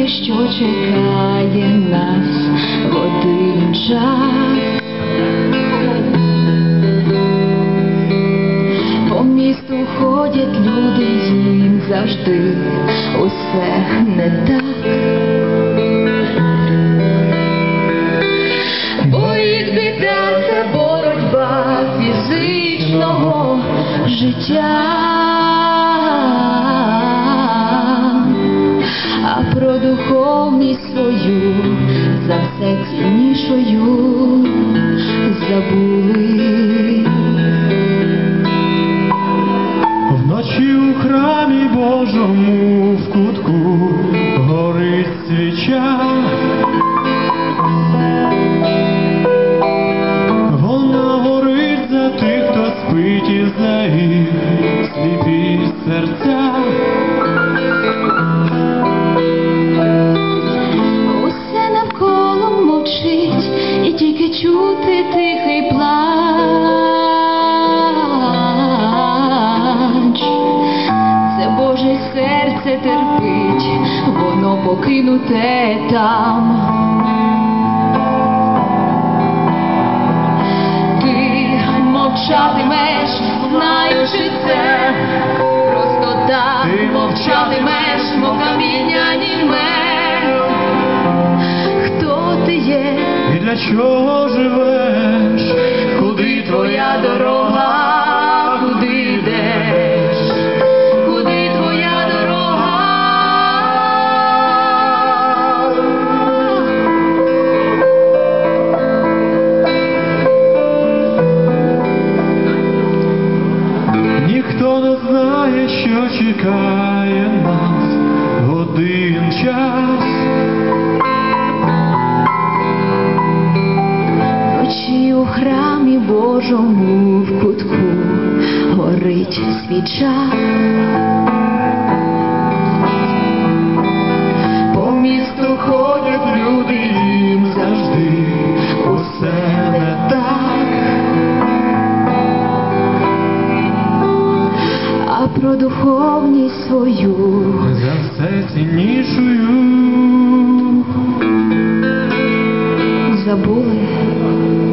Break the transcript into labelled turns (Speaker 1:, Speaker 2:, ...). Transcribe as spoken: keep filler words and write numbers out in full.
Speaker 1: що чекає нас в один час. По місту ходять люди, їм завжди усе не так. Бо їх біда — це боротьба фізичного життя. А про духовність свою за все ціннішою забули.
Speaker 2: Вночі у храмі Божому в кутку горить свіча. Вона горить за тих, хто спить, і за їх сліпі серця.
Speaker 1: Усе навколо мовчить, і тільки чути тихий плач. Це Боже серце терпить, воно покинуте там. Ти мовчатимеш, знаючи це, просто так мовчатимеш, мов каміння німе. Хто ти є?
Speaker 2: І для чого живеш?
Speaker 1: Куди твоя дорога? Куди йдеш? Куди твоя дорога?
Speaker 2: Ніхто не знає, що чекає нас в один час.
Speaker 1: Вночі у храмі Божому в кутку горить свіча.
Speaker 2: По місту ходять люди, їм завжди усе не так.
Speaker 1: А про духовність свою
Speaker 2: За все ціннішою
Speaker 1: забули.